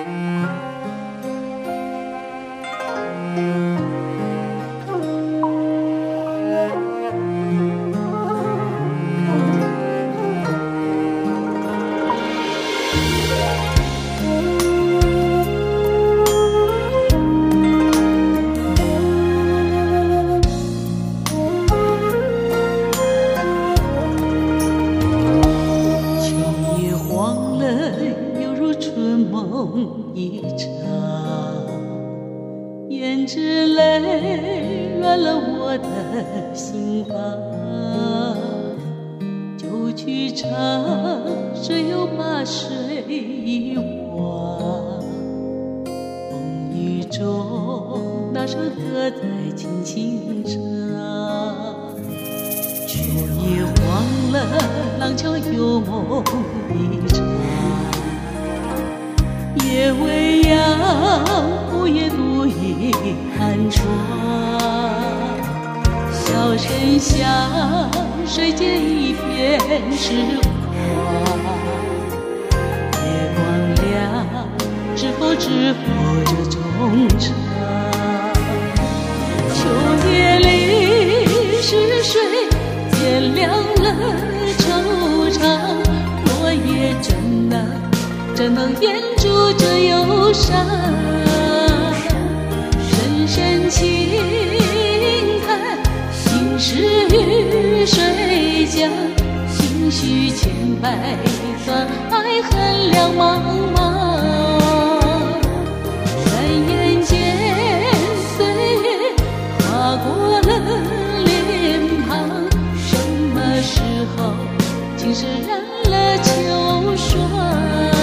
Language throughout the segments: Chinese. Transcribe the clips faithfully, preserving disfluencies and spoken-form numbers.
一场，胭脂泪乱了我的心房。旧曲唱，谁又把谁遗忘？风雨中，那首歌在轻轻唱。秋叶黄了，廊桥有梦一场。夜未央，午夜独倚寒窗。笑声响，谁借一片时光？夜光亮，知否知否这衷肠？秋夜里是谁点亮了惆怅？落叶怎能怎能掩住这忧伤？深深轻叹，心事与水浆，心绪千百段，爱恨两茫茫。转眼间，岁月划过了脸庞，什么时候竟是染了秋霜？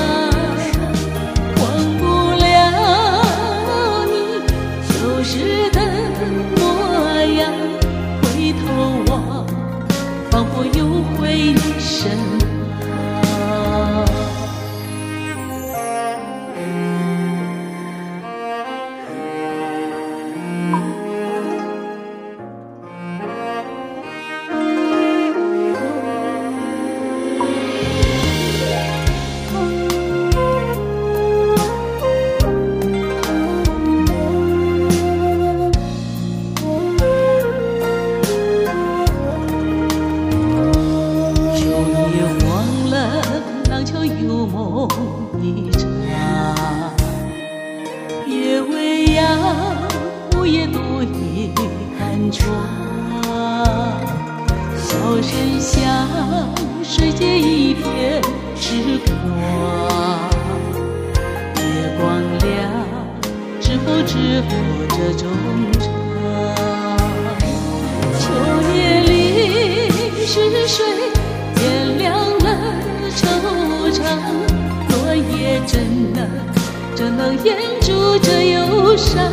仿佛又回你身旁。有梦一场，夜未央，午夜独倚寒窗。笑声响，谁借一片时光？夜光亮，知否知否这衷肠？秋夜里是谁点亮了惆怅？落叶怎能怎能掩住这忧伤？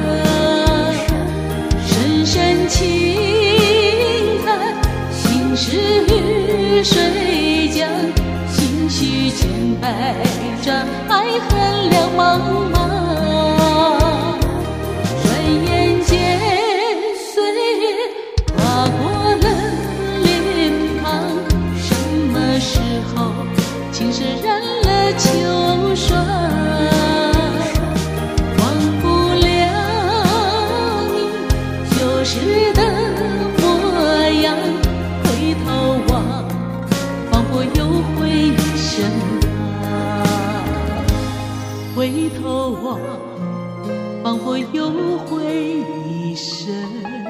深深轻叹，心事与水浆，心绪千百转，爱恨两茫茫。转眼间，岁月划过了脸庞，什么时候竟是染了秋霜？忘不了你旧时的模样，回头望，仿佛又回你身旁。回头望，仿佛又回你身旁。